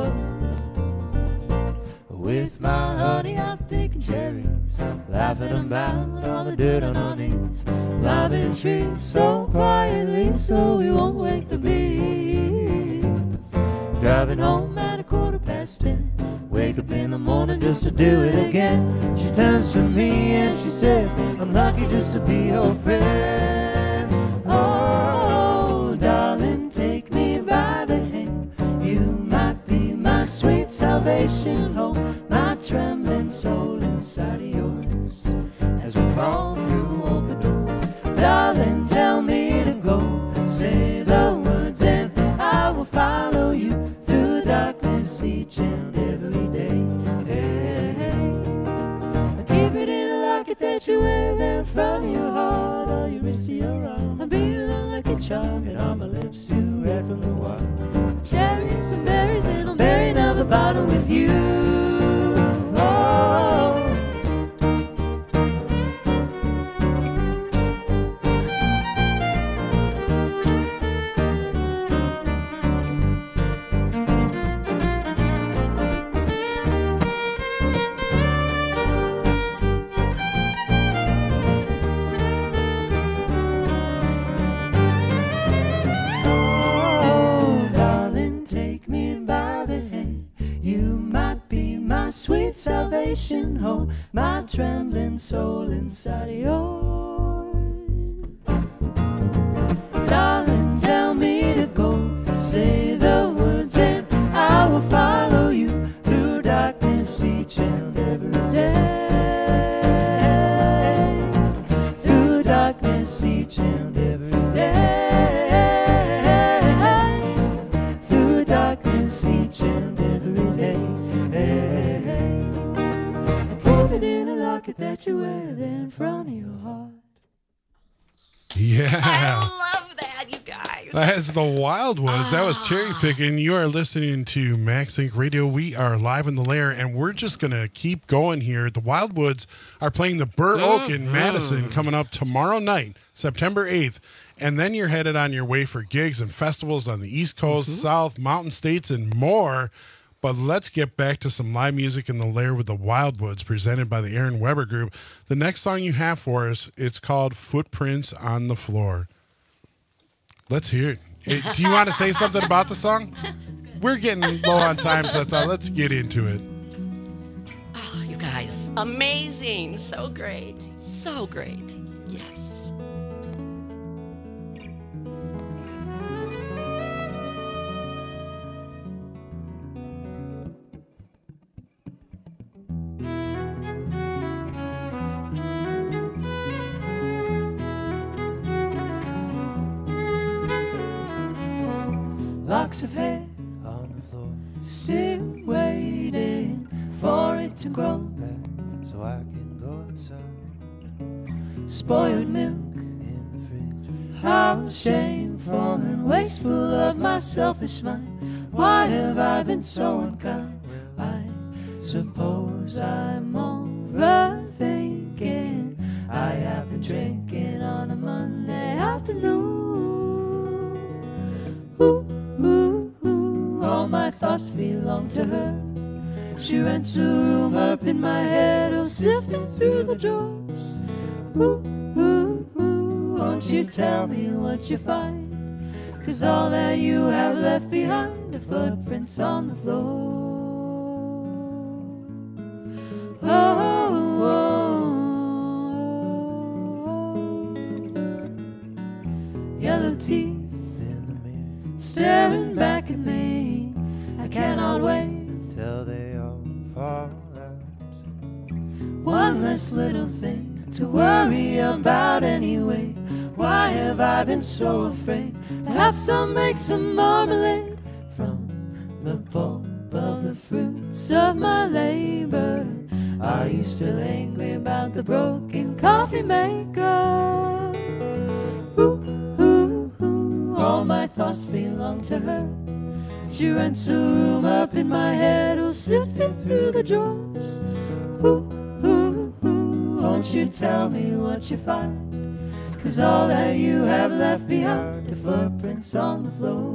Speaker 15: oh. With my honey, I'm picking cherries, laughing about all the dirt on our knees, climbing trees so quietly so we won't wake the bees. Driving home at 10:15, wake up in the morning just to do it again. She turns to me and she says, I'm lucky just to be your friend. Oh, darling, take me by the hand. You might be my sweet salvation home, my trembling soul inside of yours. As we crawl through open doors, darling, tell me to go. Say the words and I will follow you through darkness each and every day. Hey, hey. Keep it in a locket that you wear there in front of your heart, or your wrist to your arm. I'll be around like a charm, and on my lips too red from the water. Cherries and berries, and I'm burying out the bottle with you. Oh. Sweet salvation, hold my trembling soul inside of yours. Darling, tell me to go. Say the words and I will follow you through darkness each and every day. Through darkness each and every day. Through darkness each and every day. In a locket that you wear there in front of your heart.
Speaker 10: Yeah.
Speaker 12: I love that, you guys.
Speaker 10: That's the Wildwoods. That was cherry picking. You are listening to Max Inc. Radio. We are live in the lair, and we're just going to keep going here. The Wildwoods are playing the Burr Oak in Madison coming up tomorrow night, September 8th. And then you're headed on your way for gigs and festivals on the East Coast, South, Mountain States, and more. But let's get back to some live music in the lair with the Wildwoods, presented by the Aaron Weber Group. The next song you have for us, it's called Footprints on the Floor. Let's hear it. Do you want to say something about the song? We're getting low on time, so I thought let's get into it.
Speaker 12: Oh, you guys, amazing. So great. So great. Yes.
Speaker 15: Locks of hair on the floor, still waiting for it to grow back so I can go inside. Spoiled milk in the fridge, how shameful and wasteful of my selfish mind. Why have I been so unkind? I suppose I'm overthinking. I have been drinking on a Monday afternoon. Ooh. Ooh, ooh, all my thoughts belong to her. She rents a room up in my head, oh, sifting through the drawers. Ooh, ooh, ooh, won't you tell me what you find? 'Cause all that you have left behind are footprints on the floor. Oh, oh, oh. Yellow teeth staring back at me. I cannot wait
Speaker 14: till they all fall out.
Speaker 15: One less little thing to worry about anyway. Why have I been so afraid? Perhaps I'll make some marmalade from the pulp of the fruits of my labor. Are you still angry about the broken coffee maker? Ooh. All my thoughts belong to her. She rents a room up in my head, oh, sifting through the drawers. Ooh, ooh, ooh, Won't you tell me what you find? 'Cause all that you have left behind are footprints on the floor.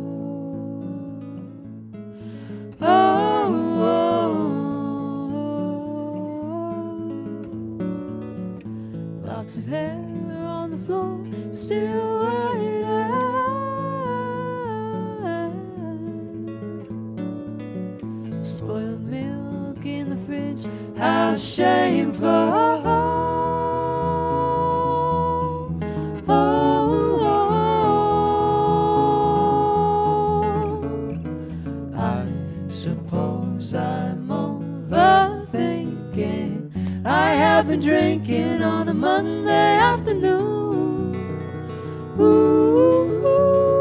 Speaker 15: Locks of hair on the floor, still white eyes. Spoiled milk in the fridge, how shameful. I suppose I'm overthinking. I have been drinking on a Monday afternoon. Ooh,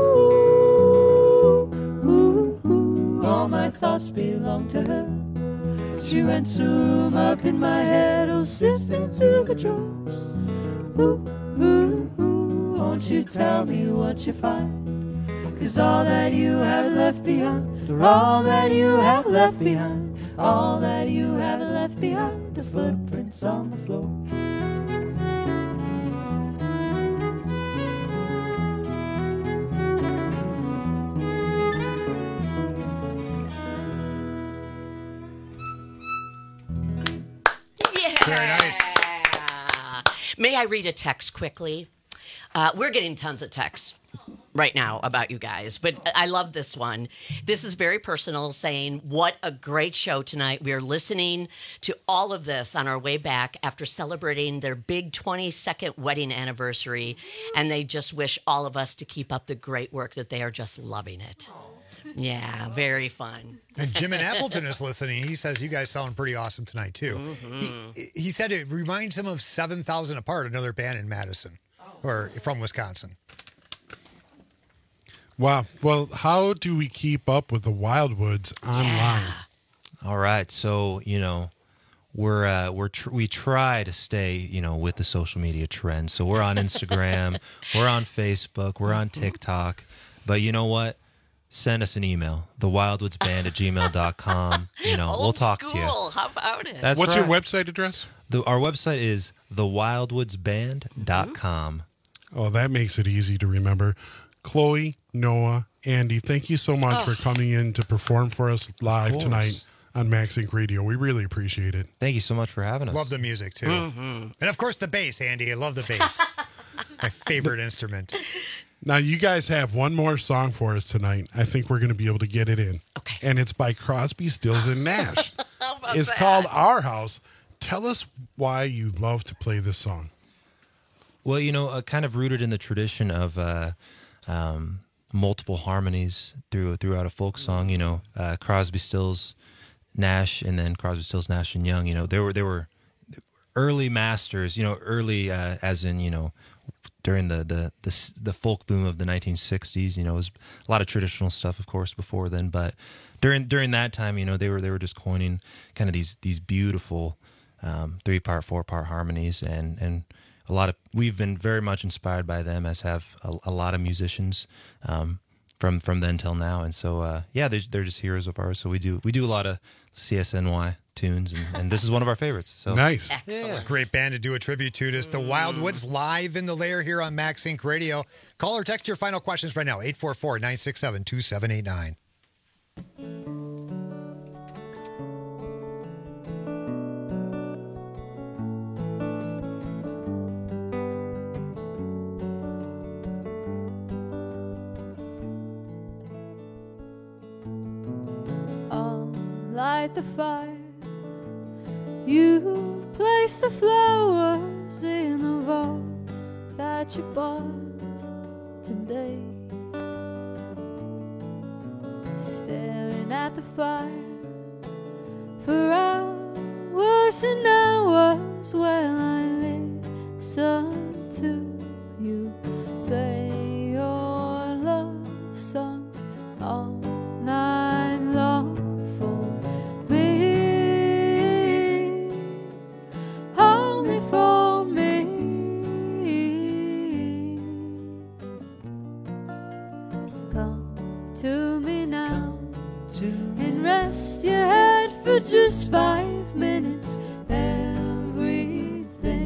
Speaker 15: ooh, ooh, ooh. All my thoughts belong to her. She rents a room up in my head, oh, sifting through the drawers. Ooh, ooh, ooh. Won't you tell me what you find? 'Cause all that you have left behind, or all that you have left behind, all that you have left behind are footprints on the floor.
Speaker 9: Very nice.
Speaker 12: May I read a text quickly? We're getting tons of texts right now about you guys, but I love this one. This is very personal, saying, what a great show tonight. We are listening to all of this on our way back after celebrating their big 22nd wedding anniversary, and they just wish all of us to keep up the great work, that they are just loving it. Yeah, very fun.
Speaker 9: And Jim in Appleton is listening. He says you guys sound pretty awesome tonight, too.
Speaker 12: Mm-hmm.
Speaker 9: He said it reminds him of 7,000 Apart, another band in Madison, or from Wisconsin.
Speaker 10: Wow. Well, how do we keep up with the Wildwoods online?
Speaker 13: All right. So, you know, we try to stay, you know, with the social media trends. So we're on Instagram, we're on Facebook, we're on TikTok. But you know what? Send us an email, thewildwoodsband@gmail.com. You know, we'll talk to you.
Speaker 12: How about it?
Speaker 13: That's
Speaker 10: What's
Speaker 13: right.
Speaker 10: your website address?
Speaker 13: Our website is thewildwoodsband.com.
Speaker 10: Oh, that makes it easy to remember. Chloe, Noah, Andy, thank you so much for coming in to perform for us live tonight on Max Inc. Radio. We really appreciate it.
Speaker 13: Thank you so much for having us.
Speaker 9: Love the music, too. And, of course, the bass, Andy. I love the bass. My favorite instrument.
Speaker 10: Now, you guys have one more song for us tonight. I think we're going to be able to get it in. Okay. And it's by Crosby, Stills, and Nash. It's called Our House. Tell us why you love to play this song.
Speaker 13: Well, you know, kind of rooted in the tradition of multiple harmonies throughout a folk song. You know, Crosby, Stills, Nash, and then Crosby, Stills, Nash, and Young. You know, they were early masters. You know, early as in, you know, during the folk boom of the 1960s. You know, it was a lot of traditional stuff, of course, before then. But during that time, you know, they were just coining kind of these beautiful 3-part, 4-part harmonies, and a lot of, we've been very much inspired by them, as have a lot of musicians from then till now. And so they're just heroes of ours. So we do a lot of CSNY tunes, and this is one of our favorites. So
Speaker 10: nice.
Speaker 9: Excellent. It's a great band to do a tribute to. It's the Wildwoods live in the lair here on Max Inc. Radio. Call or text your final questions right now, 844-967-2789.
Speaker 15: Light the fire. You place the flowers in a vase that you bought today. Staring at the fire for hours and hours while I listen to you play your love songs all night long. Rest your head for just 5 minutes. Everything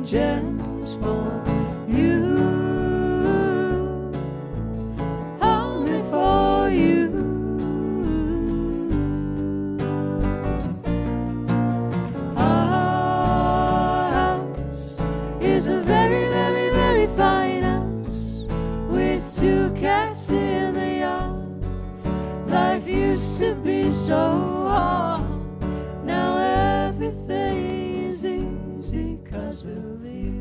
Speaker 15: gems for you, only for you. Our house is a very, very, very fine house with 2 cats in the yard. Life used to be so hard. Now everything is easy 'cause of you.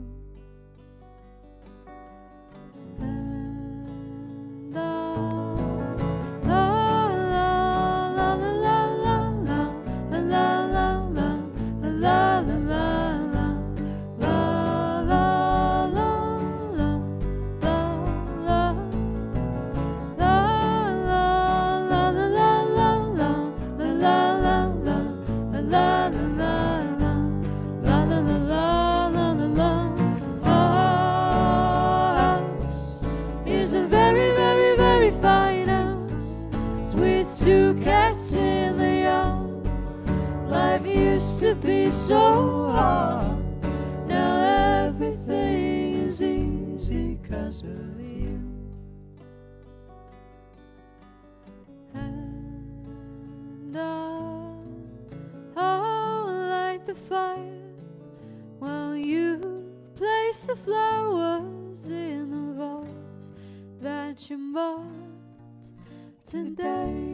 Speaker 15: And la la la la la la la la la la la la la be so hard. Now everything is easy 'cause of you. And I'll light the fire while you place the flowers in the vase that you bought today.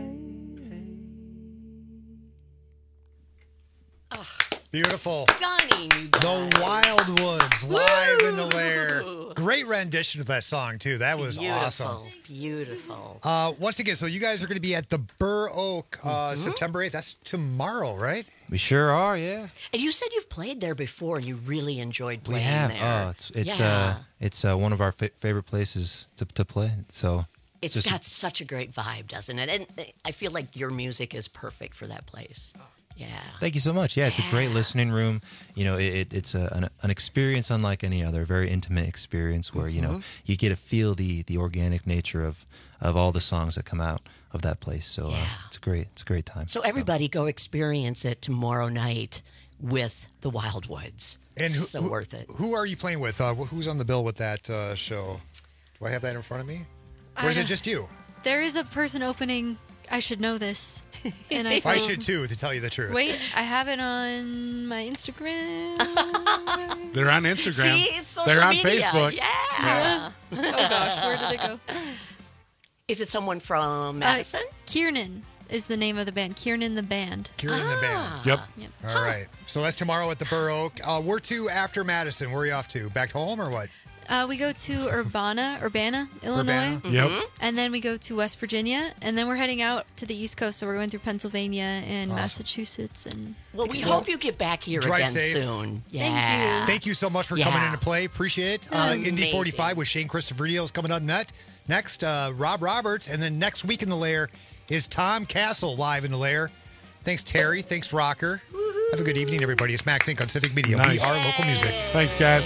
Speaker 9: Beautiful.
Speaker 12: Stunning.
Speaker 9: The Wildwoods, live in the Lair. Great rendition of that song, too. That was awesome.
Speaker 12: Beautiful.
Speaker 9: Once again, so you guys are going to be at the Burr Oak September 8th. That's tomorrow, right?
Speaker 13: We sure are, yeah.
Speaker 12: And you said you've played there before and you really enjoyed playing
Speaker 13: We
Speaker 12: there.
Speaker 13: have. It's one of our favorite places to play. So
Speaker 12: It's got such a great vibe, doesn't it? And I feel like your music is perfect for that place. Yeah.
Speaker 13: Thank you so much. Yeah, it's a great listening room. You know, it's an experience unlike any other, very intimate experience where, you know, you get to feel the organic nature of all the songs that come out of that place. So it's a great time.
Speaker 12: So everybody go experience it tomorrow night with the Wildwoods.
Speaker 9: And
Speaker 12: so worth it.
Speaker 9: Who are you playing with? Who's on the bill with that show? Do I have that in front of me? Or is it just you?
Speaker 11: There is a person opening. I should know this. And
Speaker 9: I should too, to tell you the truth.
Speaker 11: Wait, I have it on my Instagram.
Speaker 10: They're on Instagram.
Speaker 12: See, it's social
Speaker 10: They're on
Speaker 12: media.
Speaker 10: Facebook.
Speaker 12: Yeah.
Speaker 11: Oh gosh, where did it go?
Speaker 12: Is it someone from Madison?
Speaker 11: Kiernan is the name of the band. Kiernan the Band.
Speaker 9: Kiernan the Band.
Speaker 10: Yep.
Speaker 9: All right. So that's tomorrow at the Burr Oak. Where to after Madison? Where are you off to? Back home or what?
Speaker 11: We go to Urbana, Illinois.
Speaker 9: Urbana?
Speaker 10: Yep.
Speaker 11: And then we go to West Virginia, and then we're heading out to the East Coast. So we're going through Pennsylvania and Massachusetts, and
Speaker 12: well, we hope you get back here
Speaker 9: Drive
Speaker 12: again
Speaker 9: safe.
Speaker 12: soon.
Speaker 11: Thank you.
Speaker 9: Thank you so much for coming in to play. Appreciate it. Indy 45 with Shane Christopherio is coming up next. Rob Roberts, and then next week in the Lair is Tom Castle live in the Lair. Thanks, Terry. Thanks, Rocker. Have a good evening, everybody. It's Max Inc. on Civic Media.
Speaker 10: Nice.
Speaker 9: We are local music.
Speaker 10: Thanks, guys.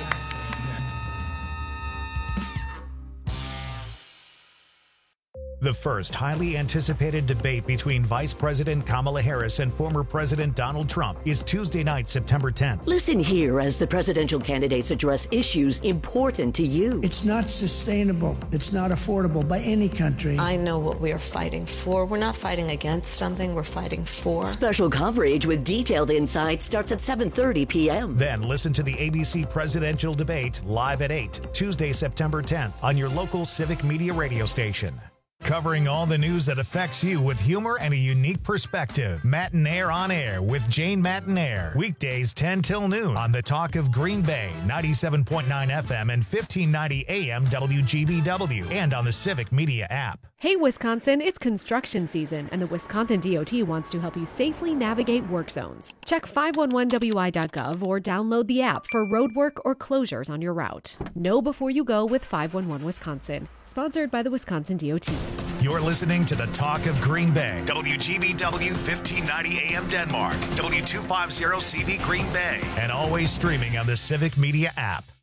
Speaker 1: The first highly anticipated debate between Vice President Kamala Harris and former President Donald Trump is Tuesday night, September 10th.
Speaker 19: Listen here as the presidential candidates address issues important to you.
Speaker 22: It's not sustainable. It's not affordable by any country.
Speaker 23: I know what we are fighting for. We're not fighting against something. We're fighting for.
Speaker 19: Special coverage with detailed insights starts at 7:30 p.m.
Speaker 1: Then listen to the ABC presidential debate live at 8, Tuesday, September 10th on your local Civic Media radio station. Covering all the news that affects you with humor and a unique perspective. Matinaire on Air with Jane Matinaire. Weekdays 10 till noon on the Talk of Green Bay, 97.9 FM and 1590 AM WGBW, and on the Civic Media app.
Speaker 24: Hey, Wisconsin, it's construction season, and the Wisconsin DOT wants to help you safely navigate work zones. Check 511wi.gov or download the app for road work or closures on your route. Know before you go with 511 Wisconsin. Sponsored by the Wisconsin DOT.
Speaker 1: You're listening to the Talk of Green Bay. WGBW 1590 AM Denmark. W250 CV Green Bay. And always streaming on the Civic Media app.